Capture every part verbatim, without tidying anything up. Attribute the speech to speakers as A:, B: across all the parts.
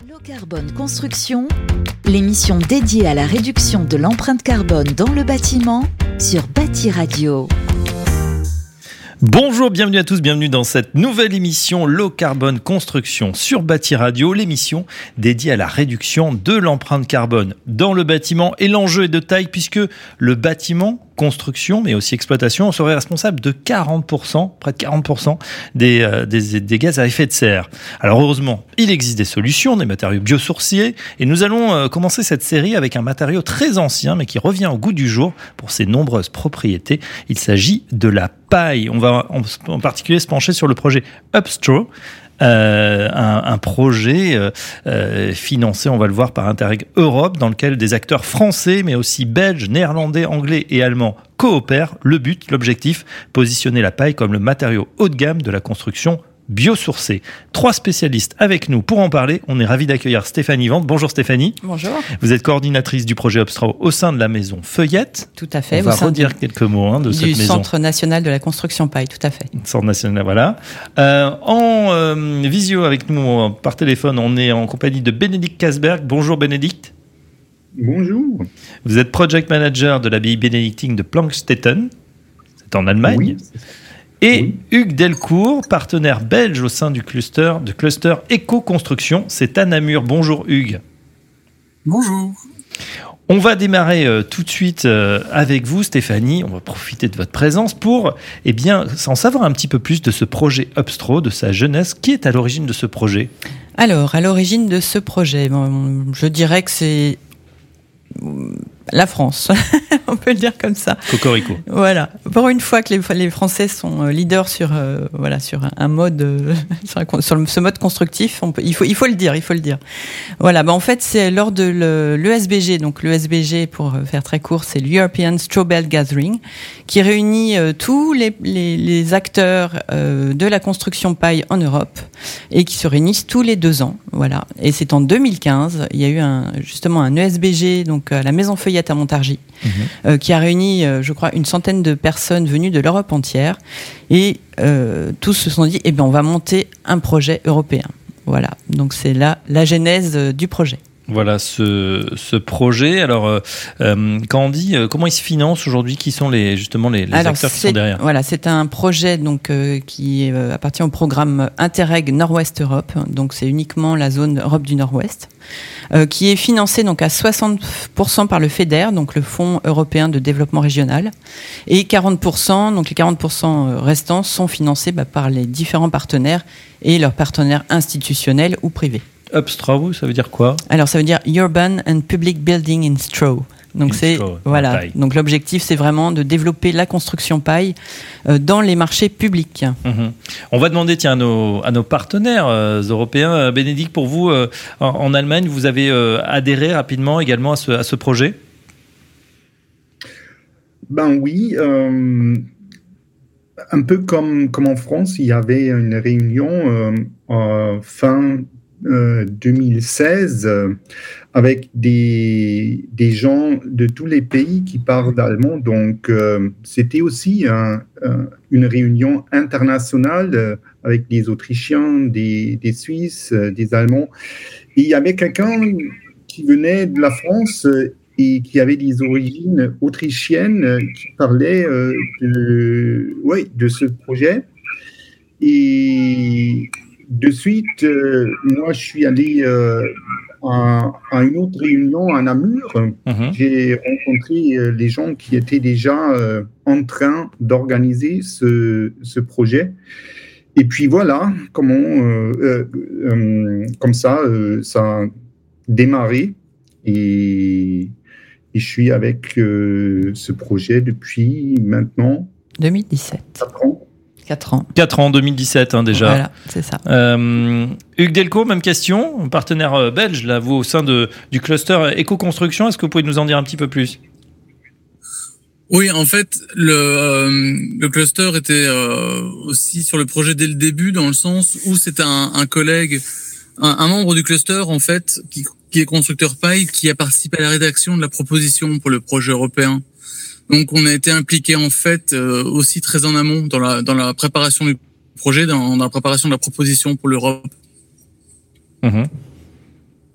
A: Low Carbone Construction, l'émission dédiée à la réduction de l'empreinte carbone dans le bâtiment sur Bâti Radio.
B: Bonjour, bienvenue à tous, bienvenue dans cette nouvelle émission Low Carbone Construction sur Bâti Radio, l'émission dédiée à la réduction de l'empreinte carbone dans le bâtiment. Et l'enjeu est de taille puisque le bâtiment, construction, mais aussi exploitation, serait responsable de quarante pour cent, près de quarante pour cent des, euh, des, des gaz à effet de serre. Alors heureusement, il existe des solutions, des matériaux biosourcés, et nous allons euh, commencer cette série avec un matériau très ancien, mais qui revient au goût du jour pour ses nombreuses propriétés. Il s'agit de la paille. On va en, en particulier se pencher sur le projet Upstraw, Euh, un, un projet euh, euh, financé, on va le voir, par Interreg Europe, dans lequel des acteurs français, mais aussi belges, néerlandais, anglais et allemands coopèrent. Le but, l'objectif, positionner la paille comme le matériau haut de gamme de la construction biosourcée. Trois spécialistes avec nous pour en parler. On est ravis d'accueillir Stéphanie Vente. Bonjour Stéphanie.
C: Bonjour.
B: Vous êtes coordinatrice du projet Upstraw au sein de la maison Feuillette.
C: Tout à fait.
B: On va redire du, quelques mots hein, de cette maison.
C: Du Centre national de la construction paille, tout à fait.
B: Centre national, voilà. Euh, en euh, visio avec nous par téléphone, on est en compagnie de Bénédicte Kasberg. Bonjour Bénédicte.
D: Bonjour.
B: Vous êtes project manager de l'abbaye bénédictine de Plankstetten. C'est en Allemagne.
D: Oui.
B: Et
D: oui.
B: Hugues Delcourt, partenaire belge au sein du cluster de cluster Éco-Construction. C'est à Namur. Bonjour Hugues.
E: Bonjour.
B: On va démarrer euh, tout de suite euh, avec vous, Stéphanie. On va profiter de votre présence pour, eh bien, en savoir un petit peu plus de ce projet Upstraw, de sa jeunesse. Qui est à l'origine de ce projet ?
C: Alors, à l'origine de ce projet, bon, je dirais que c'est la France, on peut le dire comme ça.
B: Cocorico.
C: Voilà. Pour une fois que les, les Français sont leaders sur, euh, voilà, sur un mode, euh, sur, un, sur ce mode constructif, on peut, il faut, il faut le dire, il faut le dire. Voilà. Ben en fait, c'est lors de l'E S B G, donc l'E S B G, pour faire très court, c'est l'European Straw Bale Gathering, qui réunit euh, tous les, les, les acteurs euh, de la construction paille en Europe et qui se réunissent tous les deux ans. Voilà. Et c'est en deux mille quinze, il y a eu un, justement un E S B G, donc à la Maison Feuillette à Montargis, mmh. euh, qui a réuni, euh, je crois, une centaine de personnes venues de l'Europe entière. Et euh, tous se sont dit, eh bien, on va monter un projet européen. Voilà. Donc, c'est là la genèse euh, du projet.
B: Voilà ce, ce projet. Alors, euh, euh, quand on dit, euh, comment il se finance aujourd'hui ? Qui sont les, justement les, les
C: Alors,
B: acteurs qui sont derrière ?
C: Voilà, c'est un projet donc, euh, qui euh, appartient au programme Interreg Nord-Ouest Europe. Donc, c'est uniquement la zone Europe du Nord-Ouest, euh, qui est financé donc, à soixante pour cent par le FEDER, donc le Fonds européen de développement régional, et quarante pour cent, donc les quarante pour cent restants, sont financés bah, par les différents partenaires et leurs partenaires institutionnels ou privés.
B: Upstraw, ça veut dire quoi ?
C: Alors, ça veut dire Urban and Public Building in Straw. Donc, in c'est, straw, voilà. Donc, l'objectif, c'est vraiment de développer la construction paille euh, dans les marchés publics.
B: Mmh. On va demander, tiens, à nos, à nos partenaires euh, européens. Bénédicte, pour vous, euh, en, en Allemagne, vous avez euh, adhéré rapidement également à ce, à ce projet ?
D: Ben oui. Euh, un peu comme, comme en France, il y avait une réunion euh, euh, fin Euh, deux mille seize euh, avec des, des gens de tous les pays qui parlent allemand. Donc, euh, c'était aussi un, un, une réunion internationale euh, avec des Autrichiens, des, des Suisses, euh, des Allemands. Et il y avait quelqu'un qui venait de la France euh, et qui avait des origines autrichiennes euh, qui parlait euh, de, ouais, de ce projet. Et de suite, euh, moi, je suis allé euh, à, à une autre réunion à Namur. Mmh. J'ai rencontré euh, les gens qui étaient déjà euh, en train d'organiser ce, ce projet. Et puis voilà comment, euh, euh, euh, comme ça, euh, ça a démarré. Et, et je suis avec euh, ce projet depuis maintenant
C: deux mille dix-sept.
D: quatre ans.
C: quatre ans.
B: quatre ans, deux mille dix-sept hein, déjà.
C: Voilà, c'est ça.
B: Euh, Hugues Delcourt, même question, partenaire belge, là, vous, au sein de, du cluster Éco-Construction, est-ce que vous pouvez nous en dire un petit peu plus ?
E: Oui, en fait, le, euh, le cluster était euh, aussi sur le projet dès le début, dans le sens où c'est un, un collègue, un, un membre du cluster, en fait, qui, qui est constructeur paille, qui a participé à la rédaction de la proposition pour le projet européen. Donc, on a été impliqué en fait euh, aussi très en amont dans la dans la préparation du projet, dans, dans la préparation de la proposition pour l'Europe.
B: Mmh.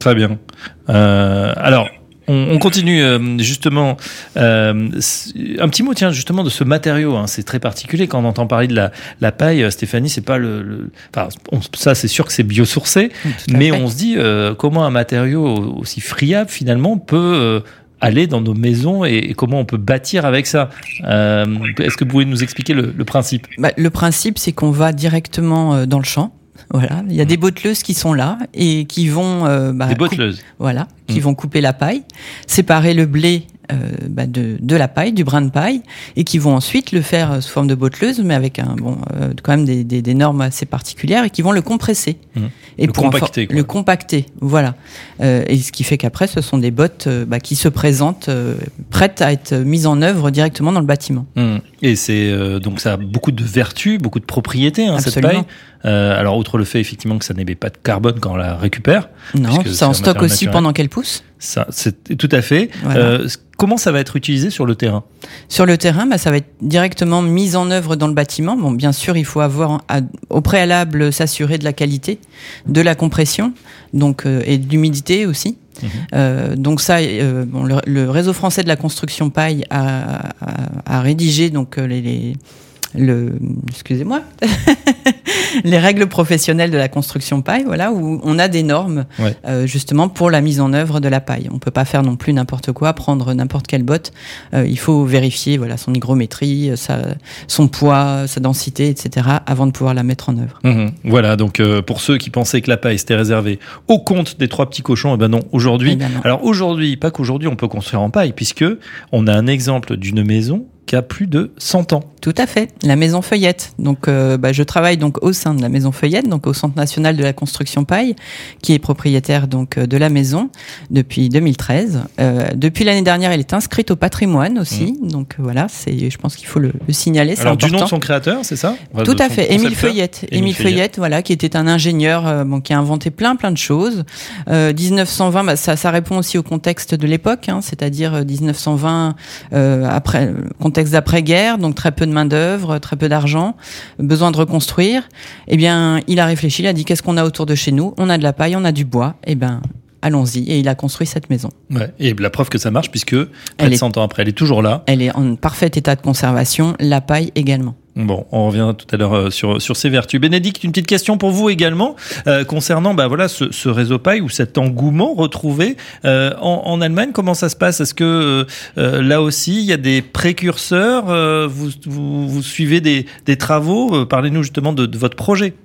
B: Très bien. Euh, alors, on, on continue euh, justement. Euh, un petit mot, tiens, justement, de ce matériau. Hein, c'est très particulier quand on entend parler de la, la paille. Stéphanie, c'est pas le. le enfin, on, ça, c'est sûr que c'est biosourcé, mais fait. on se dit euh, comment un matériau aussi friable finalement peut euh, aller dans nos maisons et, et comment on peut bâtir avec ça. Euh, est-ce que vous pouvez nous expliquer le, le principe ?
C: Bah, le principe, c'est qu'on va directement dans le champ. Voilà, il y a des botteleuses qui sont là et qui vont euh, bah,
B: des botteleuses.
C: Coupe, voilà, qui mmh. vont couper la paille, séparer le blé euh, bah, de de la paille, du brin de paille, et qui vont ensuite le faire sous forme de botteleuse, mais avec un bon euh, quand même des, des des normes assez particulières, et qui vont le compresser
B: mmh.
C: et
B: le
C: pour
B: compacter,
C: le compacter, voilà. Euh, et ce qui fait qu'après, ce sont des bottes euh, bah, qui se présentent euh, prêtes à être mises en œuvre directement dans le bâtiment.
B: Mmh. Et c'est euh, donc ça a beaucoup de vertus, beaucoup de propriétés, hein, cette paille. Euh, alors, outre le fait effectivement que ça n'émet pas de carbone quand on la récupère.
C: Non, ça en stocke aussi
B: naturel.
C: Pendant qu'elle pousse.
B: Ça, c'est tout à fait. Voilà. Euh, comment ça va être utilisé sur le terrain ?
C: Sur le terrain, bah, ça va être directement mis en œuvre dans le bâtiment. Bon, bien sûr, il faut avoir à, au préalable s'assurer de la qualité, de la compression, donc euh, et de l'humidité aussi. Mmh. Euh, donc ça, euh, bon, le, le réseau français de la construction paille a, a, a rédigé donc les, les le, excusez-moi, les règles professionnelles de la construction paille, voilà, où on a des normes, ouais. euh, justement pour la mise en œuvre de la paille. On peut pas faire non plus n'importe quoi, prendre n'importe quelle botte. Euh, il faut vérifier, voilà, son hygrométrie, sa, son poids, sa densité, et cetera, avant de pouvoir la mettre en œuvre.
B: Mmh, voilà. Donc euh, pour ceux qui pensaient que la paille c'était réservé au compte des trois petits cochons, eh ben non. Aujourd'hui, eh ben non. Alors aujourd'hui, pas qu'aujourd'hui, on peut construire en paille, puisque on a un exemple d'une maison qui a plus de cent ans.
C: Tout à fait, la Maison Feuillette. Donc, euh, bah, je travaille donc au sein de la Maison Feuillette, donc au Centre national de la construction paille, qui est propriétaire donc de la maison depuis deux mille treize. Euh, depuis l'année dernière, elle est inscrite au patrimoine aussi. Mmh. Donc voilà, c'est, je pense qu'il faut le, le signaler. C'est
B: Alors
C: important.
B: Du nom de son créateur, c'est ça ?
C: Enfin, Tout à fait, Émile Feuillette. Émile Feuillette, Feuillette, voilà, qui était un ingénieur, euh, bon, qui a inventé plein plein de choses. Euh, dix-neuf cent vingt, bah, ça, ça répond aussi au contexte de l'époque, hein, c'est-à-dire dix-neuf cent vingt, euh, après contexte d'après-guerre, donc très peu de main d'œuvre, très peu d'argent, besoin de reconstruire. Eh bien, il a réfléchi, il a dit qu'est-ce qu'on a autour de chez nous ? On a de la paille, on a du bois. Eh ben, allons-y. Et il a construit cette maison.
B: Ouais. Et la preuve que ça marche, puisque près de cent ans après, elle est toujours là.
C: Elle est en parfait état de conservation. La paille également.
B: Bon, on reviendra tout à l'heure euh, sur sur ses vertus. Bénédicte, une petite question pour vous également euh, concernant bah voilà ce, ce réseau paille ou cet engouement retrouvé euh, en, en Allemagne. Comment ça se passe ? Est-ce que euh, là aussi il y a des précurseurs ? euh, vous, vous vous suivez des des travaux ? euh, Parlez-nous justement de, de votre projet.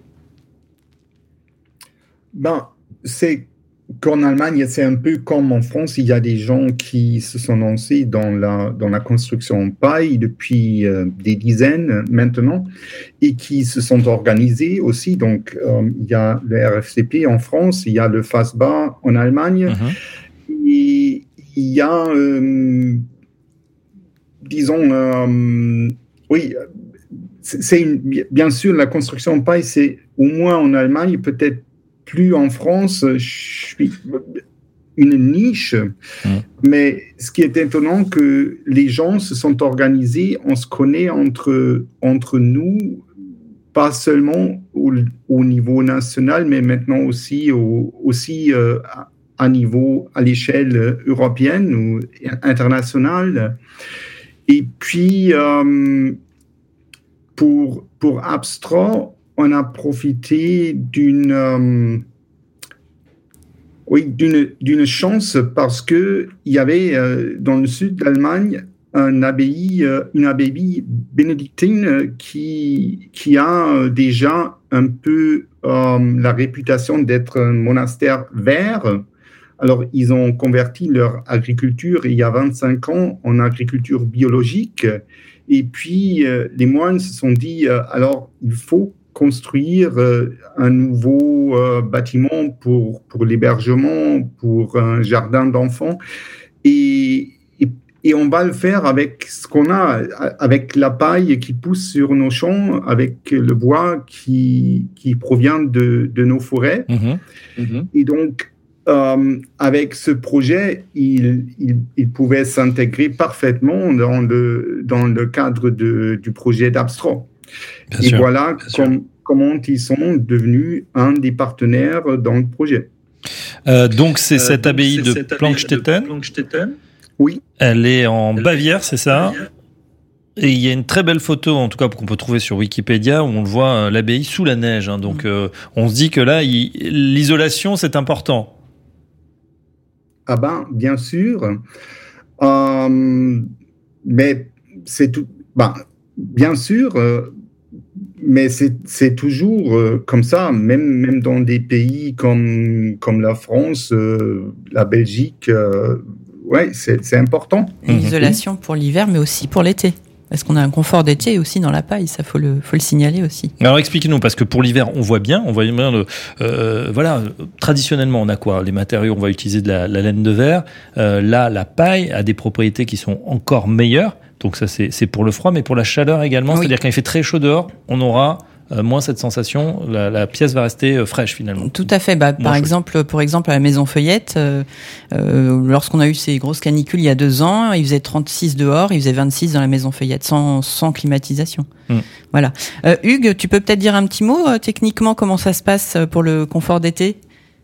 D: Ben, c'est qu'en Allemagne, c'est un peu comme en France, il y a des gens qui se sont lancés dans la, dans la construction en paille depuis euh, des dizaines maintenant et qui se sont organisés aussi. Donc, euh, il y a le R F C P en France, il y a le FASBA en Allemagne. Mm-hmm. Et il y a, euh, disons, euh, oui, c'est une, bien sûr, la construction en paille, c'est au moins en Allemagne, peut-être plus en France, je suis une niche, mmh. mais ce qui est étonnant, que les gens se sont organisés, on se connaît entre, entre nous, pas seulement au, au niveau national, mais maintenant aussi, au, aussi euh, à, niveau, à l'échelle européenne ou internationale. Et puis, euh, pour, pour Abstro, on a profité d'une, euh, oui, d'une, d'une chance parce qu'il y avait euh, dans le sud de l'Allemagne un abbaye, euh, une abbaye bénédictine qui, qui a déjà un peu euh, la réputation d'être un monastère vert. Alors, ils ont converti leur agriculture il y a vingt-cinq ans en agriculture biologique. Et puis, euh, les moines se sont dit, euh, alors, il faut construire euh, un nouveau euh, bâtiment pour, pour l'hébergement, pour un jardin d'enfants. Et, et, et on va le faire avec ce qu'on a, avec la paille qui pousse sur nos champs, avec le bois qui, qui provient de, de nos forêts. Mmh. Mmh. Et donc, euh, avec ce projet, il, il, il pouvait s'intégrer parfaitement dans le, dans le cadre de, du projet d'Abstro. Bien et sûr, voilà com- comment ils sont devenus un des partenaires dans le projet.
B: Euh, donc c'est cette
D: euh,
B: abbaye
D: donc
B: de
D: cette
B: Plankstetten.
D: Plankstetten. Oui.
B: Elle est en Bavière, c'est ça? Et il y a une très belle photo, en tout cas qu'on peut trouver sur Wikipédia, où on le voit, euh, l'abbaye sous la neige. Hein, donc euh, on se dit que là, il, l'isolation, c'est important.
D: Ah ben, bien sûr. Euh, mais c'est tout. Ben, bien sûr. Euh, Mais c'est, c'est toujours euh, comme ça, même, même dans des pays comme, comme la France, euh, la Belgique, euh, ouais, c'est, c'est important.
C: L'isolation pour l'hiver, mais aussi pour l'été. Parce qu'on a un confort d'été aussi dans la paille, ça faut le, faut le signaler aussi.
B: Alors expliquez-nous, parce que pour l'hiver, on voit bien, on voit bien le, euh, voilà, traditionnellement, on a quoi? Les matériaux, on va utiliser de la, la laine de verre. Euh, là, la paille a des propriétés qui sont encore meilleures. Donc ça, c'est, c'est pour le froid, mais pour la chaleur également. Oui. C'est-à-dire quand il fait très chaud dehors, on aura euh, moins cette sensation. La, la pièce va rester euh, fraîche finalement.
C: Tout à fait. Bah, par chaud. exemple, pour exemple, à la Maison Feuillette, euh, euh, lorsqu'on a eu ces grosses canicules il y a deux ans, il faisait trente-six dehors, il faisait vingt-six dans la Maison Feuillette, sans, sans climatisation. Hum. Voilà. Euh, Hugues, tu peux peut-être dire un petit mot euh, techniquement comment ça se passe pour le confort d'été?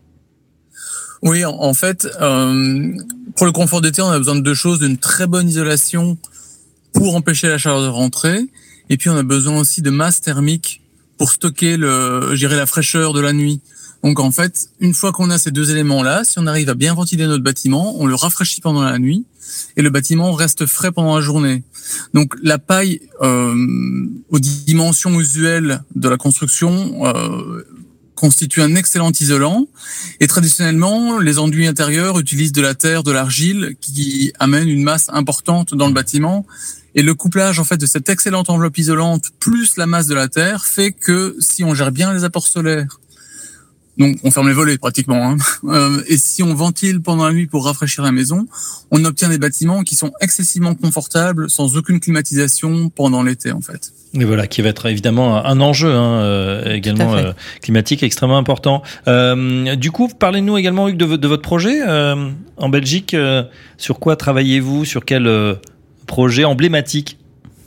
E: Oui, en, en fait, euh, pour le confort d'été, on a besoin de deux choses, d'une très bonne isolation pour empêcher la chaleur de rentrer, et puis on a besoin aussi de masse thermique pour stocker le, je dirais, la fraîcheur de la nuit. Donc en fait, une fois qu'on a ces deux éléments-là, si on arrive à bien ventiler notre bâtiment, on le rafraîchit pendant la nuit, et le bâtiment reste frais pendant la journée. Donc la paille, euh, aux dimensions usuelles de la construction, euh, constitue un excellent isolant, et traditionnellement, les enduits intérieurs utilisent de la terre, de l'argile, qui amène une masse importante dans le bâtiment. Et le couplage, en fait, de cette excellente enveloppe isolante plus la masse de la terre fait que si on gère bien les apports solaires, donc on ferme les volets pratiquement, hein, euh, et si on ventile pendant la nuit pour rafraîchir la maison, on obtient des bâtiments qui sont excessivement confortables, sans aucune climatisation pendant l'été, en fait.
B: Et voilà, qui va être évidemment un enjeu hein, euh, également euh, climatique extrêmement important. Euh, du coup, parlez-nous également, Hugues, de, de votre projet euh, en Belgique. Euh, sur quoi travaillez-vous? Sur quel euh, projet emblématique?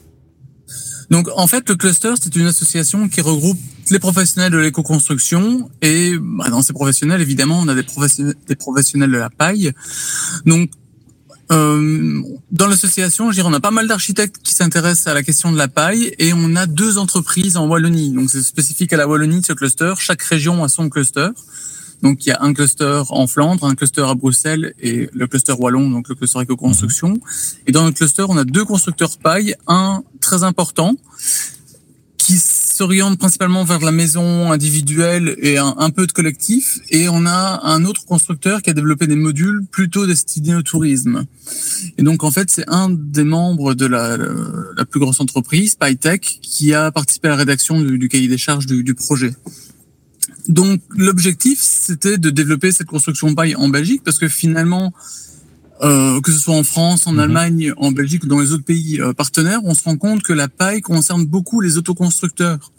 E: Donc, en fait, le Cluster, c'est une association qui regroupe les professionnels de l'éco-construction et bah, dans ces professionnels, évidemment, on a des professionnels, des professionnels de la paille. Donc, Euh, dans l'association, je dirais, on a pas mal d'architectes qui s'intéressent à la question de la paille et on a deux entreprises en Wallonie. Donc c'est spécifique à la Wallonie, ce cluster. Chaque région a son cluster. Donc il y a un cluster en Flandre, un cluster à Bruxelles et le cluster wallon, donc le cluster éco-construction. Et dans notre cluster, on a deux constructeurs paille, un très important qui s'oriente principalement vers la maison individuelle et un, un peu de collectif. Et on a un autre constructeur qui a développé des modules plutôt destinés au tourisme. Et donc, en fait, c'est un des membres de la, la plus grosse entreprise, PyTech, qui a participé à la rédaction du, du cahier des charges du, du projet. Donc, l'objectif, c'était de développer cette construction paille en Belgique parce que finalement, Euh, que ce soit en France, en mmh. Allemagne, en Belgique ou dans les autres pays euh, partenaires, on se rend compte que la paille concerne beaucoup les autoconstructeurs.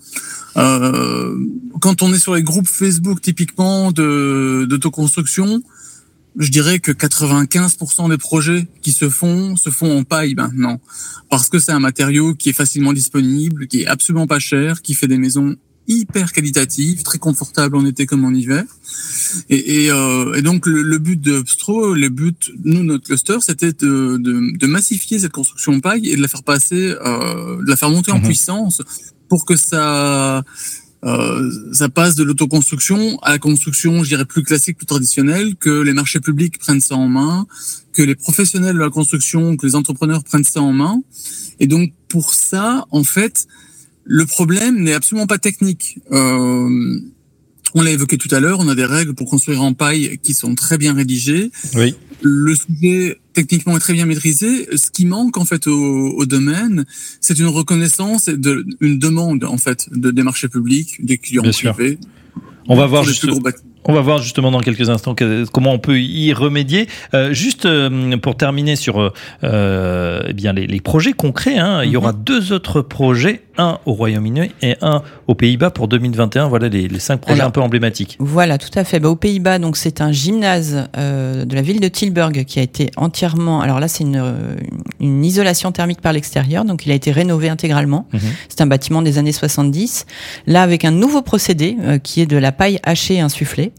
E: Euh, quand on est sur les groupes Facebook typiquement de d'autoconstruction, je dirais que quatre-vingt-quinze pour cent des projets qui se font se font en paille maintenant, parce que c'est un matériau qui est facilement disponible, qui est absolument pas cher, qui fait des maisons hyper qualitative, très confortable en été comme en hiver. Et, et, euh, et donc le, le but de Stro, le but, nous, notre cluster, c'était de, de, de massifier cette construction paille et de la faire passer, euh, de la faire monter en mmh. puissance pour que ça, euh, ça passe de l'autoconstruction à la construction, je dirais, plus classique, plus traditionnelle, que les marchés publics prennent ça en main, que les professionnels de la construction, que les entrepreneurs prennent ça en main. Et donc pour ça, en fait, le problème n'est absolument pas technique. Euh, on l'a évoqué tout à l'heure, on a des règles pour construire en paille qui sont très bien rédigées.
B: Oui.
E: Le sujet techniquement est très bien maîtrisé. Ce qui manque en fait au, au domaine, c'est une reconnaissance et de, une demande en fait de, des marchés publics, des clients bien privés.
B: Sûr. On va voir juste. On va voir justement dans quelques instants que, comment on peut y remédier. Euh, juste euh, pour terminer sur euh, eh bien les, les projets concrets, hein, mm-hmm. il y aura deux autres projets, un au Royaume-Uni et un aux Pays-Bas pour deux mille vingt et un. Voilà les, les cinq projets Alors, un peu emblématiques.
C: Voilà, tout à fait. Bah, aux Pays-Bas, donc c'est un gymnase euh, de la ville de Tilburg qui a été entièrement. Alors là, c'est une, une isolation thermique par l'extérieur, donc il a été rénové intégralement. Mm-hmm. C'est un bâtiment des années soixante-dix. Là, avec un nouveau procédé euh, qui est de la paille hachée insufflée.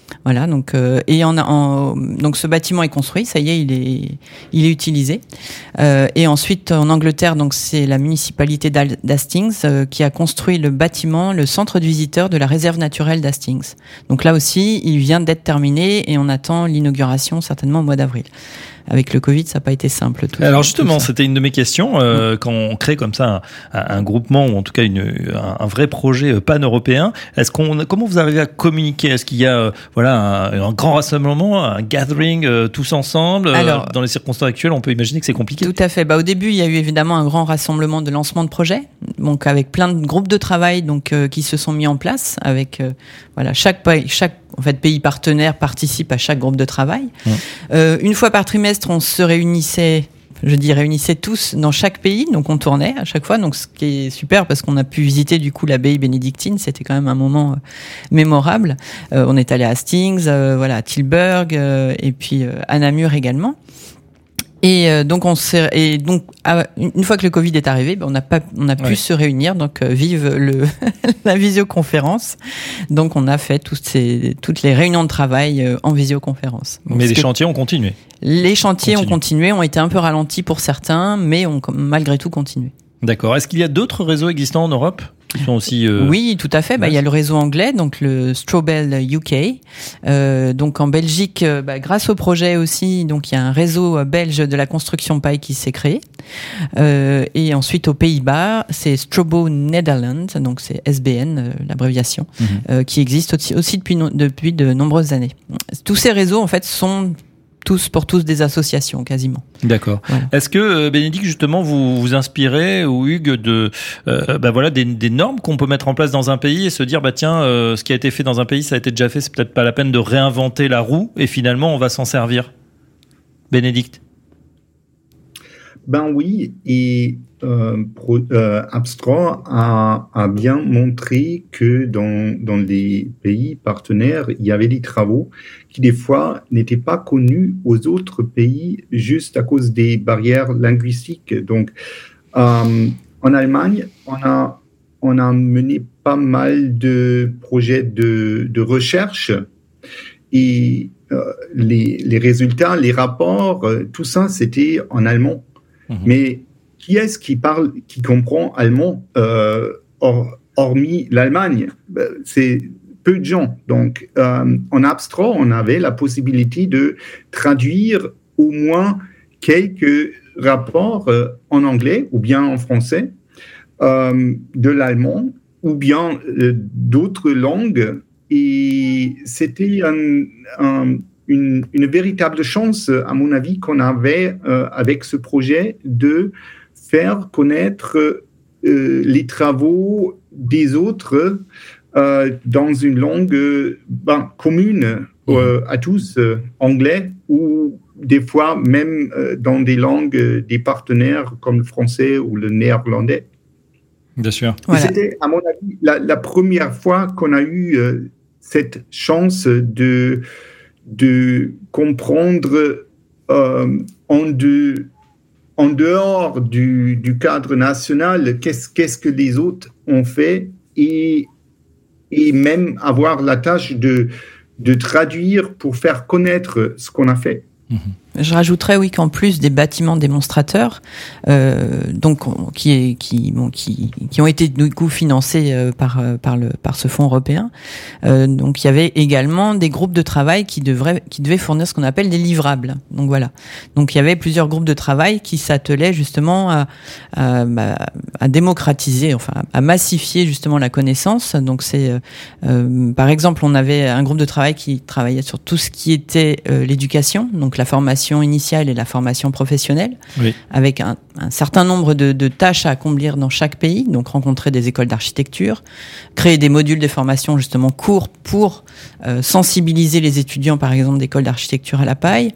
C: Voilà, donc euh, et en, en donc ce bâtiment est construit, ça y est, il est il est utilisé. Euh, et ensuite en Angleterre, donc c'est la municipalité d'Hastings euh, qui a construit le bâtiment, le centre de visiteurs de la réserve naturelle d'Hastings. Donc là aussi, il vient d'être terminé et on attend l'inauguration certainement au mois d'avril. Avec le Covid, ça n'a pas été simple. Tout
B: Alors
C: tout
B: justement,
C: ça.
B: c'était une de mes questions. Euh, quand on crée comme ça un, un groupement ou en tout cas une, un, un vrai projet pan-européen, est-ce qu'on, comment vous arrivez à communiquer ? Est-ce qu'il y a euh, voilà un, un grand rassemblement, un gathering euh, tous ensemble ?
C: Alors,
B: dans les circonstances actuelles, on peut imaginer que c'est compliqué.
C: Tout à fait. Bah, au début, il y a eu évidemment un grand rassemblement de lancement de projet, donc avec plein de groupes de travail donc euh, qui se sont mis en place. Avec euh, voilà chaque pays, chaque en fait pays partenaire participe à chaque groupe de travail. Mmh. Euh, une fois par trimestre, on se réunissait. Je dis réunissait tous dans chaque pays, donc on tournait à chaque fois, donc ce qui est super parce qu'on a pu visiter du coup l'abbaye bénédictine, c'était quand même un moment euh, mémorable. Euh, on est allé à Hastings, euh, voilà, à Tilburg euh, et puis euh, à Namur également. Et euh, donc on s'est et donc à, une fois que le Covid est arrivé, ben on n'a pas on a pu ouais. se réunir, donc euh, vive le la visioconférence. Donc on a fait toutes ces toutes les réunions de travail euh, en visioconférence.
B: Donc, mais les chantiers ont continué.
C: Les chantiers
B: Continue.
C: ont continué, ont été un peu ralentis pour certains, mais ont malgré tout continué.
B: D'accord. Est-ce qu'il y a d'autres réseaux existants en Europe qui sont aussi euh...
C: Oui, tout à fait. Bah, il y a le réseau anglais, donc le Strobel U K. Euh, donc en Belgique, bah, grâce au projet aussi, donc il y a un réseau belge de la construction paille qui s'est créé. Euh, et ensuite aux Pays-Bas, c'est Strobo Netherlands, donc c'est S B N, euh, l'abréviation, mmh. euh, qui existe aussi, aussi depuis no- depuis de nombreuses années. Tous ces réseaux en fait sont tous pour tous des associations quasiment.
B: D'accord. Voilà. Est-ce que euh, Bénédicte justement vous vous inspirez ou Hugues de euh, bah voilà des, des normes qu'on peut mettre en place dans un pays et se dire bah tiens euh, ce qui a été fait dans un pays ça a été déjà fait, c'est peut-être pas la peine de réinventer la roue et finalement on va s'en servir. Bénédicte.
D: Ben oui, et euh, Pro, euh, Abstro a, a bien montré que dans, dans les pays partenaires, il y avait des travaux qui des fois n'étaient pas connus aux autres pays juste à cause des barrières linguistiques. Donc, euh, en Allemagne, on a, on a mené pas mal de projets de, de recherche et euh, les, les résultats, les rapports, euh, tout ça, c'était en allemand. Mmh. Mais qui est-ce qui parle, qui comprend allemand, euh, or, hormis l'Allemagne? C'est peu de gens. Donc, euh, en Abstro, on avait la possibilité de traduire au moins quelques rapports euh, en anglais ou bien en français, euh, de l'allemand ou bien euh, d'autres langues. Et c'était un, un Une, une véritable chance, à mon avis, qu'on avait euh, avec ce projet de faire connaître euh, les travaux des autres euh, dans une langue euh, ben, commune euh, à tous, euh, anglais, ou des fois même euh, dans des langues euh, des partenaires comme le français ou le néerlandais.
B: Bien sûr.
C: Voilà.
D: C'était, à mon avis, la, la première fois qu'on a eu euh, cette chance de de comprendre euh, en, de, en dehors du, du cadre national qu'est-ce, qu'est-ce que les autres ont fait et, et même avoir la tâche de, de traduire pour faire connaître ce qu'on a fait.
C: Mmh. Je rajouterais oui qu'en plus des bâtiments démonstrateurs, euh, donc qui qui bon qui qui ont été du coup financés euh, par par le par ce fonds européen. Euh, donc il y avait également des groupes de travail qui devraient qui devaient fournir ce qu'on appelle des livrables. Donc voilà. Donc il y avait plusieurs groupes de travail qui s'attelaient justement à à, à démocratiser, enfin à massifier justement la connaissance. Donc c'est euh, par exemple on avait un groupe de travail qui travaillait sur tout ce qui était euh, l'éducation, donc la formation initiale et la formation professionnelle, oui. avec un, un certain nombre de, de tâches à accomplir dans chaque pays, donc rencontrer des écoles d'architecture, créer des modules de formation justement courts pour euh, sensibiliser les étudiants par exemple d'écoles d'architecture à la paille,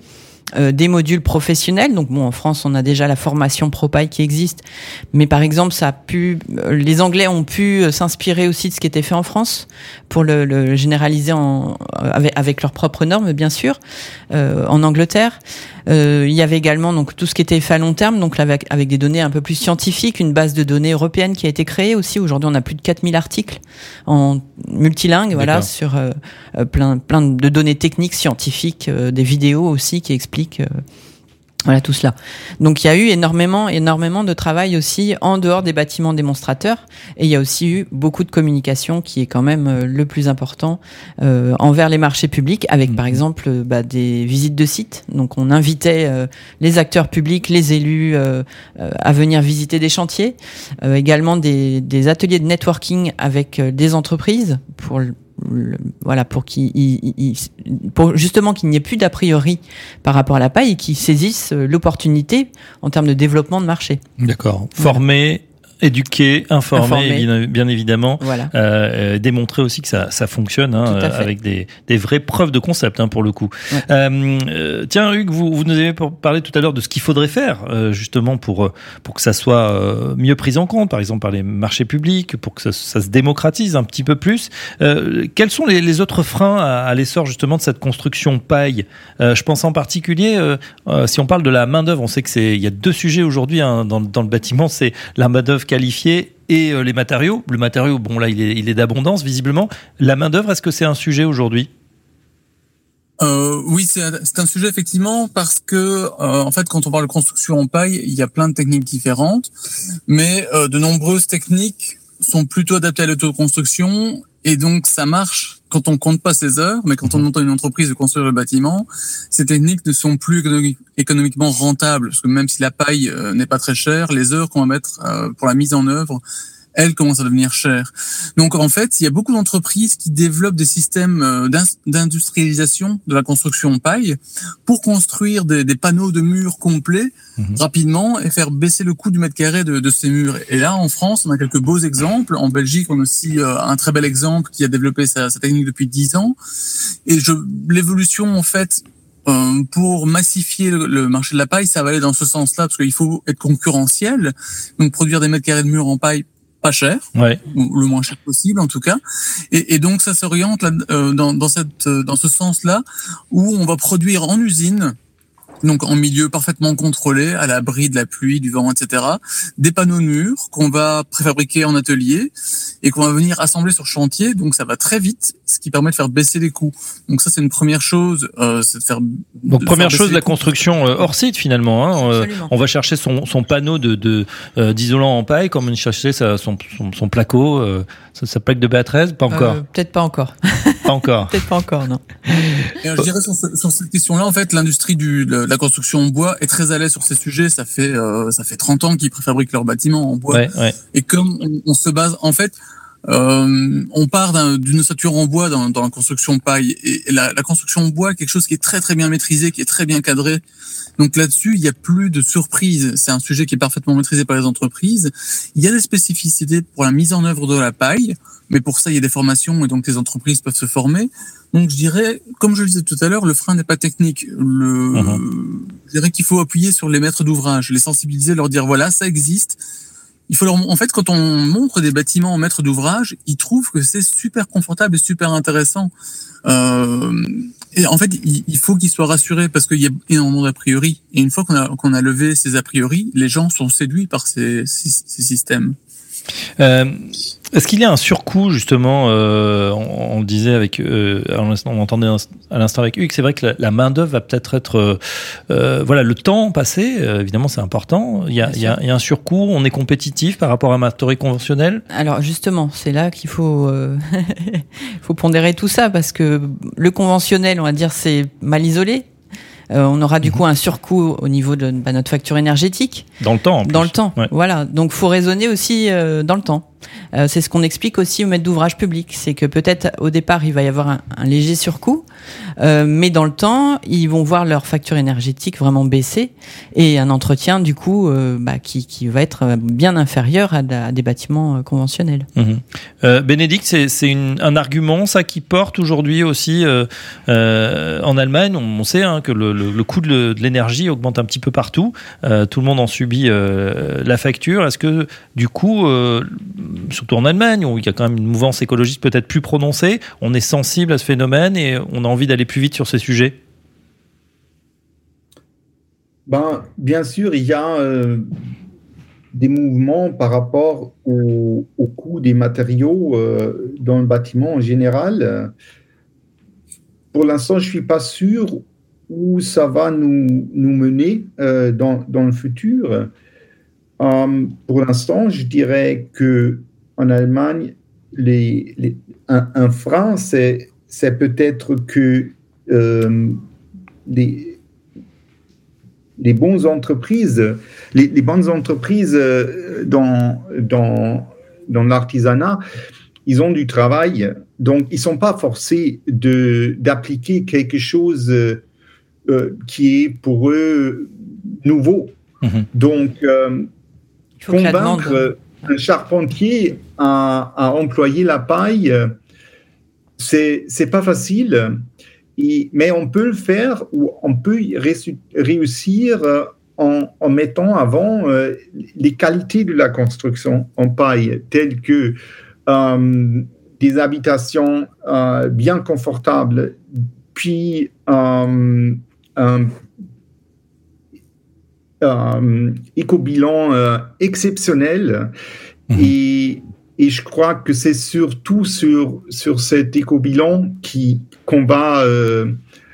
C: euh, des modules professionnels. Donc bon, en France, on a déjà la formation ProPaille qui existe, mais par exemple, ça a pu, les Anglais ont pu s'inspirer aussi de ce qui était fait en France pour le, le généraliser en, avec, avec leurs propres normes, bien sûr, euh, en Angleterre. Euh, il y avait également donc tout ce qui était fait à long terme, donc là, avec, avec des données un peu plus scientifiques, une base de données européenne qui a été créée aussi. Aujourd'hui, on a plus de quatre mille articles en multilingue, D'accord. voilà, sur euh, plein, plein de données techniques, scientifiques, euh, des vidéos aussi qui expliquent euh, voilà tout cela. Donc il y a eu énormément, énormément de travail aussi en dehors des bâtiments démonstrateurs, et il y a aussi eu beaucoup de communication qui est quand même euh, le plus important euh, envers les marchés publics, avec mmh. par exemple euh, bah, des visites de sites. Donc on invitait euh, les acteurs publics, les élus euh, euh, à venir visiter des chantiers, euh, également des, des ateliers de networking avec euh, des entreprises pour le, voilà, pour qu'il, il, il, pour justement qu'il n'y ait plus d'a priori par rapport à la paille et qu'ils saisissent l'opportunité en termes de développement de marché.
B: D'accord. Former, voilà. Éduquer, informer, informer. Bien, bien évidemment,
C: voilà.
B: euh, démontrer aussi que ça, ça fonctionne, hein, avec des, des vraies preuves de concept, hein, pour le coup.
C: Ouais.
B: Euh, tiens, Hugues, vous, vous nous avez parlé tout à l'heure de ce qu'il faudrait faire, euh, justement pour pour que ça soit euh, mieux pris en compte, par exemple par les marchés publics, pour que ça, ça se démocratise un petit peu plus. Euh, quels sont les, les autres freins à, à l'essor justement de cette construction paille ? euh, Je pense en particulier, euh, euh, si on parle de la main d'œuvre, on sait que c'est il y a deux sujets aujourd'hui, hein, dans dans le bâtiment, c'est la main d'œuvre qualifiés et euh, les matériaux. Le matériau, bon là, il est, il est d'abondance visiblement. La main d'œuvre, est-ce que c'est un sujet aujourd'hui ?
E: Euh, oui, c'est, c'est un sujet effectivement parce que euh, en fait, quand on parle de construction en paille, il y a plein de techniques différentes, mais euh, de nombreuses techniques sont plutôt adaptées à l'autoconstruction, et donc ça marche quand on compte pas ses heures, mais quand on monte une entreprise de construire le bâtiment, ces techniques ne sont plus économique, économiquement rentables, parce que même si la paille euh, n'est pas très chère, les heures qu'on va mettre euh, pour la mise en œuvre, elles commencent à devenir chères. Donc en fait, il y a beaucoup d'entreprises qui développent des systèmes d'industrialisation de la construction en paille pour construire des, des panneaux de murs complets mmh. rapidement et faire baisser le coût du mètre carré de, de ces murs. Et là, en France, on a quelques beaux exemples. En Belgique, on a aussi euh, un très bel exemple qui a développé sa, sa technique depuis dix ans. Et je, l'évolution, en fait, Euh, pour massifier le, le marché de la paille, ça va aller dans ce sens-là, parce qu'il faut être concurrentiel, donc produire des mètres carrés de murs en paille pas cher,
B: ouais.
E: ou le moins cher possible en tout cas, et, et donc ça s'oriente là, euh, dans, dans cette, dans ce sens-là, où on va produire en usine, donc en milieu parfaitement contrôlé, à l'abri de la pluie, du vent, et cetera, des panneaux de murs qu'on va préfabriquer en atelier et qu'on va venir assembler sur chantier, donc ça va très vite, ce qui permet de faire baisser les coûts. Donc ça, c'est une première chose, euh, c'est de faire...
B: Donc
E: de
B: première
E: faire
B: chose, la construction euh, hors site finalement. Hein, euh, on va chercher son, son panneau de, de euh, d'isolant en paille, comme on cherchait sa, son, son, son placo, euh, sa, sa plaque de B A treize, pas encore. Euh,
C: peut-être pas encore.
B: Pas encore.
C: Peut-être pas encore, non.
E: Et je dirais sur, ce, sur cette question-là, en fait, l'industrie du, de la construction en bois est très à l'aise sur ces sujets. Ça fait euh, ça fait trente ans qu'ils préfabriquent leurs bâtiments en bois.
B: Ouais, ouais.
E: Et comme on, on se base, en fait, euh, on part d'un, d'une ossature en bois dans, dans la construction paille. Et, et la, la construction en bois est quelque chose qui est très très bien maîtrisé, qui est très bien cadré. Donc là-dessus, il n'y a plus de surprise. C'est un sujet qui est parfaitement maîtrisé par les entreprises. Il y a des spécificités pour la mise en œuvre de la paille, mais pour ça, il y a des formations et donc les entreprises peuvent se former. Donc je dirais, comme je le disais tout à l'heure, le frein n'est pas technique. Le, mmh. Je dirais qu'il faut appuyer sur les maîtres d'ouvrage, les sensibiliser, leur dire voilà, ça existe. Il faut leur, en fait, quand on montre des bâtiments aux maîtres d'ouvrage, ils trouvent que c'est super confortable et super intéressant. Euh, et en fait, il, il faut qu'ils soient rassurés parce qu'il y a énormément d'a priori. Et une fois qu'on a, qu'on a levé ces a priori, les gens sont séduits par ces, ces, ces systèmes.
B: Euh, est-ce qu'il y a un surcoût justement euh, on, on le disait avec, euh, on entendait à l'instant avec Hugues, c'est vrai que la, la main d'œuvre va peut-être être, euh, voilà, le temps passé, euh, évidemment c'est important. Il y a, il y a, il y a un surcoût. On est compétitif par rapport à un matériau conventionnel.
C: Alors justement, c'est là qu'il faut, euh, faut pondérer tout ça parce que le conventionnel, on va dire, c'est mal isolé. Euh, on aura du coup un surcoût au niveau de bah, notre facture énergétique.
B: Dans le temps, en plus.
C: Dans le temps,
B: ouais.
C: Voilà. Donc, faut raisonner aussi euh, dans le temps. Euh, c'est ce qu'on explique aussi aux maîtres d'ouvrage publics, c'est que peut-être au départ il va y avoir un, un léger surcoût, euh, mais dans le temps ils vont voir leur facture énergétique vraiment baisser et un entretien du coup euh, bah, qui, qui va être bien inférieur à, à des bâtiments euh, conventionnels.
B: Mmh. Euh, Bénédicte, c'est, c'est une, un argument ça qui porte aujourd'hui aussi euh, euh, en Allemagne. On, on sait hein, que le, le, le coût de, de l'énergie augmente un petit peu partout. Euh, tout le monde en subit euh, la facture. Est-ce que du coup, euh, surtout en Allemagne, où il y a quand même une mouvance écologiste peut-être plus prononcée, on est sensible à ce phénomène et on a envie d'aller plus vite sur ces sujets?
D: Ben, bien sûr, il y a euh, des mouvements par rapport au, au coût des matériaux euh, dans le bâtiment en général. Pour l'instant, je ne suis pas sûr où ça va nous, nous mener euh, dans, dans le futur. Um, pour l'instant, je dirais qu'en Allemagne, les, les, un, un frein, c'est, c'est peut-être que euh, les, les bonnes entreprises, les, les bonnes entreprises dans, dans, dans l'artisanat, ils ont du travail, donc ils ne sont pas forcés de, d'appliquer quelque chose euh, qui est pour eux nouveau. Mmh. Donc, euh, convaincre un charpentier à, à employer la paille, c'est c'est pas facile, et, mais on peut le faire ou on peut ré- réussir en, en mettant avant euh, les qualités de la construction en paille, telles que euh, des habitations euh, bien confortables, puis euh, un Euh, éco-bilan euh, exceptionnel mmh. et, et je crois que c'est surtout sur, sur cet éco-bilan qui, qu'on, va, euh,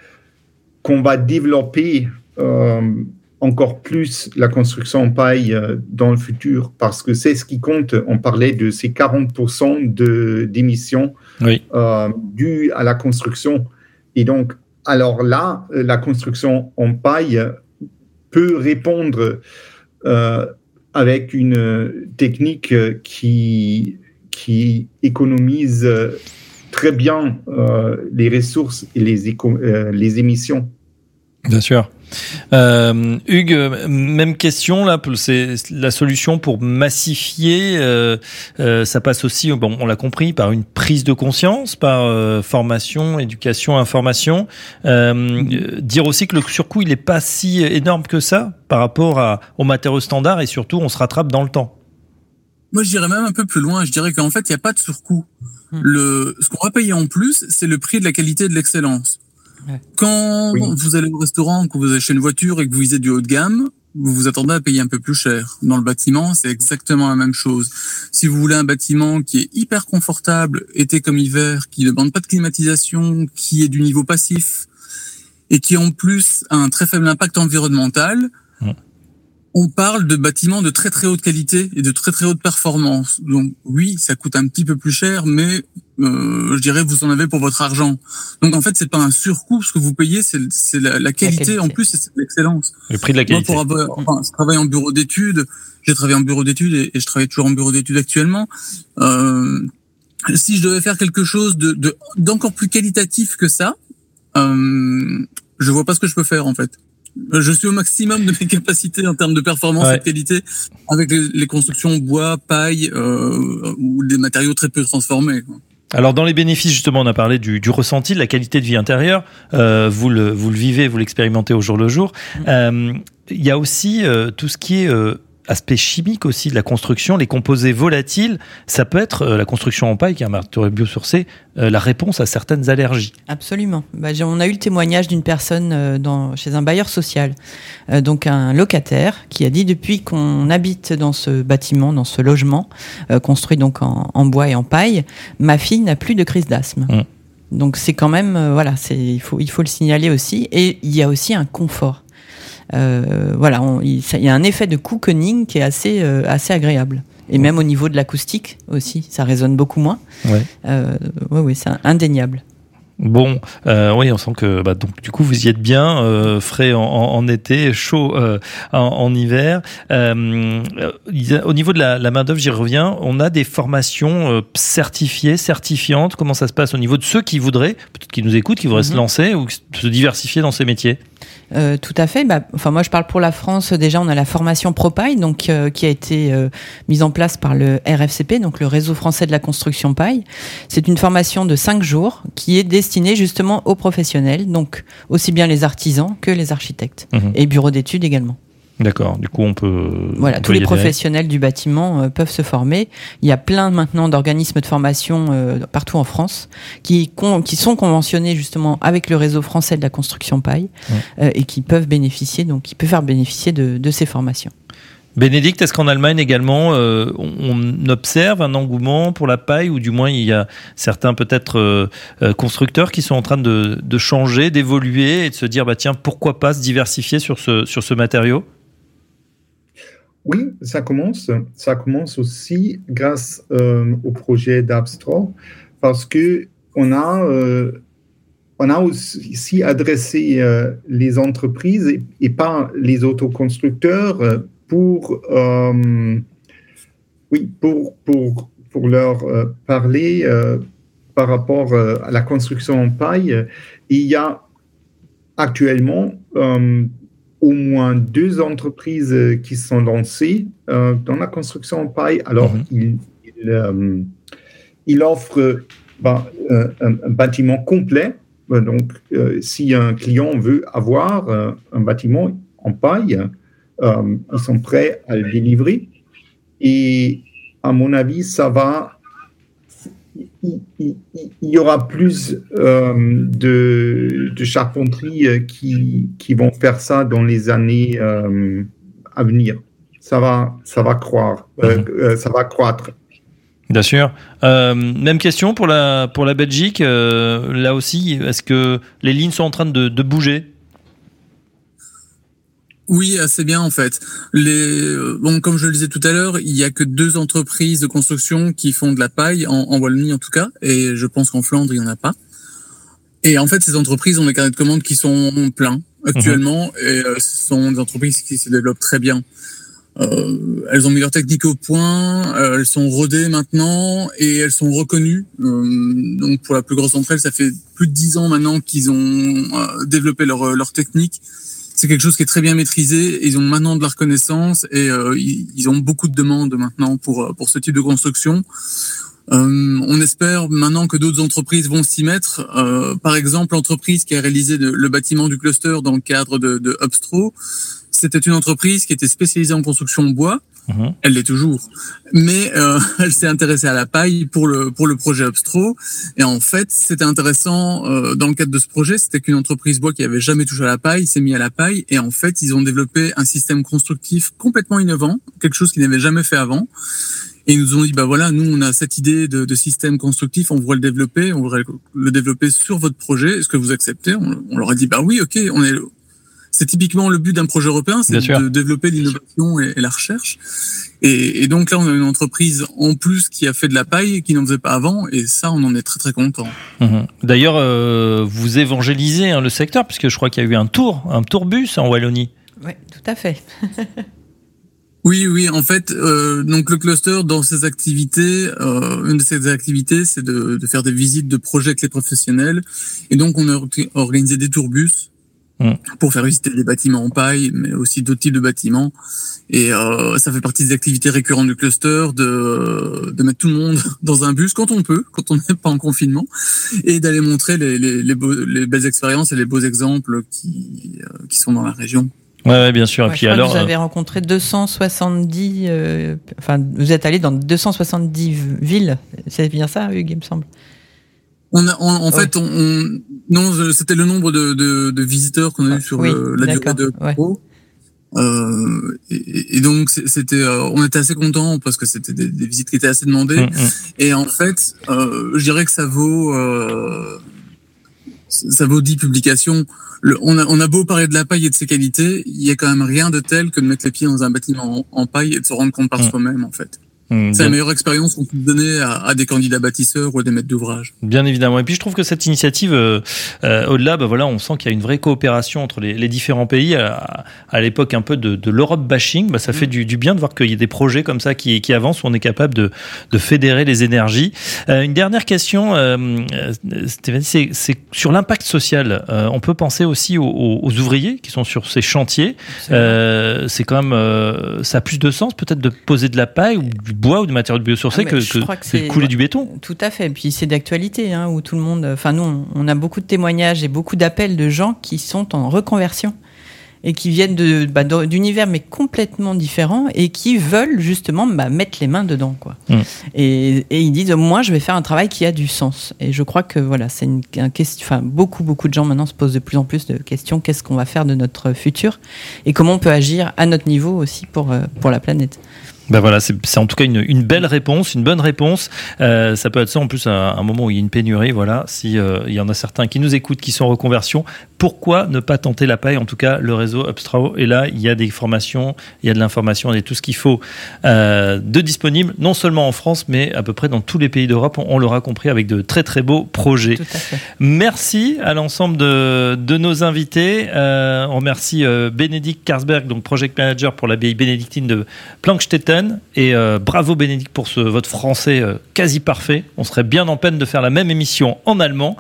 D: qu'on va développer euh, encore plus la construction en paille euh, dans le futur, parce que c'est ce qui compte. On parlait de ces quarante pour cent de, d'émissions oui. euh, dues à la construction, et donc alors là, la construction en paille peut répondre euh, avec une technique qui, qui économise très bien euh, les ressources et les, éco- euh, les émissions.
B: Bien sûr. Euh, Hugues, même question là. C'est la solution pour massifier. Euh, euh, ça passe aussi, bon, on l'a compris, par une prise de conscience, par euh, formation, éducation, information. Euh, mmh. Dire aussi que le surcoût il est pas si énorme que ça par rapport à, aux matériaux standards, et surtout on se rattrape dans le temps.
E: Moi, je dirais même un peu plus loin. Je dirais qu'en fait, il n'y a pas de surcoût. Mmh. Le, ce qu'on va payer en plus, c'est le prix de la qualité et de l'excellence. Quand oui. vous allez au restaurant, quand vous achetez une voiture et que vous visez du haut de gamme, vous vous attendez à payer un peu plus cher. Dans le bâtiment, c'est exactement la même chose. Si vous voulez un bâtiment qui est hyper confortable, été comme hiver, qui ne demande pas de climatisation, qui est du niveau passif et qui en plus a un très faible impact environnemental, mmh. on parle de bâtiments de très très haute qualité et de très très haute performance. Donc oui, ça coûte un petit peu plus cher, mais euh, je dirais vous en avez pour votre argent. Donc en fait, c'est pas un surcoût, ce que vous payez, c'est, c'est la, la, qualité, la qualité en plus, et c'est l'excellence.
B: Le prix de la qualité.
E: Moi, pour avoir, enfin, je travaille en bureau d'études, j'ai travaillé en bureau d'études et, et je travaille toujours en bureau d'études actuellement. Euh, si je devais faire quelque chose de, de d'encore plus qualitatif que ça, euh, je vois pas ce que je peux faire en fait. Je suis au maximum de mes capacités en termes de performance ouais. et de qualité avec les, les constructions bois, paille euh, ou des matériaux très peu transformés, quoi.
B: Alors dans les bénéfices, justement, on a parlé du, du ressenti, de la qualité de vie intérieure. Euh, vous le vous le vivez, vous l'expérimentez au jour le jour. Euh, il y a aussi euh, tout ce qui est euh, aspect chimique aussi de la construction, les composés volatiles. Ça peut être euh, la construction en paille, qui est un matériau biosourcé, euh, la réponse à certaines allergies.
C: Absolument. Bah, on a eu le témoignage d'une personne euh, dans, chez un bailleur social, euh, donc un locataire, qui a dit depuis qu'on habite dans ce bâtiment, dans ce logement, euh, construit donc en, en bois et en paille, ma fille n'a plus de crise d'asthme. Mmh. Donc c'est quand même, euh, voilà, c'est, il faut, il faut le signaler aussi. Et il y a aussi un confort. Euh, voilà, on, il, ça, il y a un effet de cocooning qui est assez, euh, assez agréable. Et ouais. même au niveau de l'acoustique aussi, ça résonne beaucoup moins.
B: Ouais.
C: Euh, ouais, ouais, c'est indéniable.
B: Bon, euh, oui, on sent que bah, donc du coup vous y êtes bien, euh, frais en, en, en été, chaud euh, en, en hiver. Euh, au niveau de la, la main d'œuvre, j'y reviens. On a des formations euh, certifiées, certifiantes. Comment ça se passe au niveau de ceux qui voudraient, peut-être qui nous écoutent, qui voudraient mm-hmm. se lancer ou se diversifier dans ces métiers?
C: Euh, tout à fait. Bah, enfin, moi, je parle pour la France. Déjà, on a la formation ProPaille, donc euh, qui a été euh, mise en place par le R F C P, donc le Réseau français de la construction paille. C'est une formation de cinq jours qui est destinée justement aux professionnels, donc aussi bien les artisans que les architectes mmh. et bureaux d'études également.
B: D'accord. Du coup, on peut.
C: Voilà,
B: on
C: tous
B: peut
C: les professionnels du bâtiment euh, peuvent se former. Il y a plein maintenant d'organismes de formation euh, partout en France qui con, qui sont conventionnés justement avec le réseau français de la construction paille ouais. euh, et qui peuvent bénéficier, donc qui peuvent faire bénéficier de, de ces formations.
B: Bénédicte, est-ce qu'en Allemagne également, euh, on observe un engouement pour la paille, ou du moins il y a certains peut-être euh, constructeurs qui sont en train de, de changer, d'évoluer et de se dire bah tiens, pourquoi pas se diversifier sur ce sur ce matériau?
D: Oui, ça commence. Ça commence aussi grâce euh, au projet d'Abstro, parce que on a euh, on a aussi adressé euh, les entreprises et, et pas les autoconstructeurs euh, pour euh, oui pour pour pour leur euh, parler euh, par rapport euh, à la construction en paille. Il y a actuellement euh, au moins deux entreprises qui sont lancées euh, dans la construction en paille. Alors, mmh. ils il, euh, il offrent bah, un, un bâtiment complet. Donc, euh, si un client veut avoir euh, un bâtiment en paille, euh, ils sont prêts à le délivrer. Et à mon avis, ça va... Il, il, il y aura plus euh, de, de charpenterie qui, qui vont faire ça dans les années euh, à venir. Ça va, ça va croître. Euh, mmh. Ça va croître.
B: Bien sûr. Euh, même question pour la, pour la Belgique. Euh, là aussi, est-ce que les lignes sont en train de, de bouger ?
E: Oui, assez bien en fait. Les bon, comme je le disais tout à l'heure, il y a que deux entreprises de construction qui font de la paille en, en Wallonie en tout cas, et je pense qu'en Flandre il y en a pas. Et en fait, ces entreprises ont des carnets de commandes qui sont pleins actuellement, mmh. et euh, ce sont des entreprises qui se développent très bien. Euh, elles ont mis leur technique au point, euh, elles sont rodées maintenant et elles sont reconnues. Euh, donc pour la plus grosse d'entre elles, ça fait plus de dix ans maintenant qu'ils ont euh, développé leur leur technique. C'est quelque chose qui est très bien maîtrisé. Ils ont maintenant de la reconnaissance et euh, ils, ils ont beaucoup de demandes maintenant pour pour ce type de construction. Euh, on espère maintenant que d'autres entreprises vont s'y mettre. Euh, par exemple, l'entreprise qui a réalisé le, le bâtiment du cluster dans le cadre de, de Upstro, c'était une entreprise qui était spécialisée en construction bois. Mmh. Elle l'est toujours, mais euh, elle s'est intéressée à la paille pour le pour le projet Upstro. Et en fait, c'était intéressant euh, dans le cadre de ce projet, c'était qu'une entreprise bois qui avait jamais touché à la paille s'est mis à la paille. Et en fait, ils ont développé un système constructif complètement innovant, quelque chose qu'ils n'avaient jamais fait avant. Et ils nous ont dit, bah voilà, nous on a cette idée de, de système constructif, on voudrait le développer, on voudrait le développer sur votre projet. Est-ce que vous acceptez ? on, on leur a dit, bah oui, ok, on est. C'est typiquement le but d'un projet européen, c'est de développer l'innovation et, et la recherche. Et, et donc là, on a une entreprise en plus qui a fait de la paille et qui n'en faisait pas avant, et ça, on en est très très content.
B: Mmh. D'ailleurs, euh, vous évangélisez hein, le secteur, puisque je crois qu'il y a eu un tour, un tourbus en Wallonie.
C: Oui, tout à fait.
E: Oui, oui. En fait, euh, donc le cluster, dans ses activités, euh, une de ses activités, c'est de, de faire des visites de projets avec les professionnels. Et donc, on a organisé des tourbus pour faire visiter des bâtiments en paille, mais aussi d'autres types de bâtiments. Et euh, ça fait partie des activités récurrentes du cluster, de, de mettre tout le monde dans un bus quand on peut, quand on n'est pas en confinement, et d'aller montrer les, les, les, beaux, les belles expériences et les beaux exemples qui, euh, qui sont dans la région.
B: Ouais, ouais, bien sûr.
C: Ouais,
B: et puis
C: je crois
B: alors,
C: que vous avez rencontré deux cent soixante-dix, euh, enfin, vous êtes allé dans deux cent soixante-dix villes. C'est bien ça, Hugues, il me semble.
E: On a, en, en ouais. fait, on, on, non, c'était le nombre de, de, de visiteurs qu'on a eu sur oui, le, la durée de Pro. Ouais. Euh, et, et donc, c'était, euh, on était assez contents parce que c'était des, des visites qui étaient assez demandées. Mmh, mmh. Et en fait, euh, je dirais que ça vaut, euh, ça vaut dix publications. Le, on a, on a beau parler de la paille et de ses qualités, il y a quand même rien de tel que de mettre les pieds dans un bâtiment en, en paille et de se rendre compte par mmh. soi-même, en fait. Mmh, c'est la meilleure expérience qu'on peut donner à, à des candidats bâtisseurs ou à des maîtres d'ouvrage.
B: Bien évidemment. Et puis je trouve que cette initiative, euh, euh, au-delà, bah voilà, on sent qu'il y a une vraie coopération entre les, les différents pays. À, à l'époque un peu de, de l'Europe bashing, bah ça mmh. fait du, du bien de voir qu'il y a des projets comme ça qui, qui avancent, où on est capable de, de fédérer les énergies. Euh, une dernière question, euh, Stéphanie, c'est, c'est sur l'impact social. Euh, on peut penser aussi aux, aux ouvriers qui sont sur ces chantiers. C'est, euh, c'est quand même, euh, ça a plus de sens peut-être de poser de la paille ou du bois ou de matériaux biosourcés ah que, que, que, que c'est couler du béton.
C: Tout à fait. Et puis c'est d'actualité, hein, où tout le monde. Enfin nous, on a beaucoup de témoignages et beaucoup d'appels de gens qui sont en reconversion et qui viennent de, bah, d'univers mais complètement différents et qui veulent justement bah, mettre les mains dedans, quoi. Mmh. Et, et ils disent moi je vais faire un travail qui a du sens. Et je crois que voilà, c'est une, un question. Enfin beaucoup beaucoup de gens maintenant se posent de plus en plus de questions. Qu'est-ce qu'on va faire de notre futur et comment on peut agir à notre niveau aussi pour pour la planète.
B: Ben voilà, c'est, c'est en tout cas une, une belle réponse, une bonne réponse. Euh, ça peut être ça en plus à un moment où il y a une pénurie. Voilà, si euh, il y en a certains qui nous écoutent, qui sont en reconversion, pourquoi ne pas tenter la paille ? En tout cas, le réseau Upstrau est là. Il y a des formations, il y a de l'information, il y a tout ce qu'il faut euh, de disponible, non seulement en France, mais à peu près dans tous les pays d'Europe. On, on l'aura compris avec de très très beaux projets.
C: Tout à fait.
B: Merci à l'ensemble de, de nos invités. Euh, on remercie euh, Bénédicte Karsberg, donc project manager pour l'abbaye bénédictine de Plankstetten. Et euh, bravo Bénédicte pour ce, votre français euh, quasi parfait. On serait bien en peine de faire la même émission en allemand.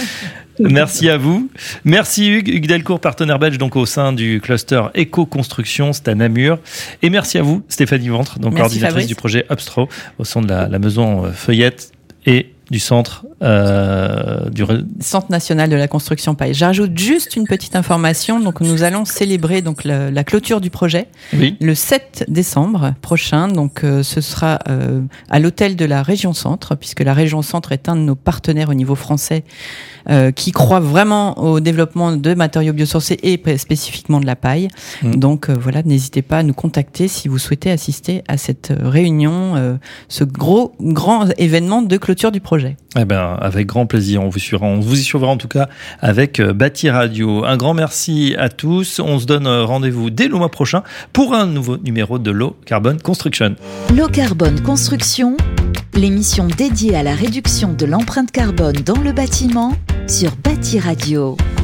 B: Merci à vous. Merci Hugues, Hugues Delcourt, partenaire belge donc au sein du cluster Éco-Construction, c'est à Namur. Et merci à vous Stéphanie Ventre, donc merci coordinatrice Fabrice. Du projet Upstrau au sein de la, la maison euh, Feuillette et du centre euh, du
C: Centre national de la construction paille. J'ajoute juste une petite information. Donc nous allons célébrer donc la, la clôture du projet oui. le sept décembre prochain. Donc euh, ce sera euh, à l'hôtel de la région Centre, puisque la région Centre est un de nos partenaires au niveau français euh, qui croit vraiment au développement de matériaux biosourcés et spécifiquement de la paille. Mmh. Donc euh, voilà, n'hésitez pas à nous contacter si vous souhaitez assister à cette réunion, euh, ce gros grand événement de clôture du projet.
B: Eh ben, avec grand plaisir. On vous suivra, on vous y suivra en tout cas avec Bâti Radio. Un grand merci à tous. On se donne rendez-vous dès le mois prochain pour un nouveau numéro de Low Carbon Construction.
A: Low Carbon Construction, l'émission dédiée à la réduction de l'empreinte carbone dans le bâtiment sur Bâti Radio.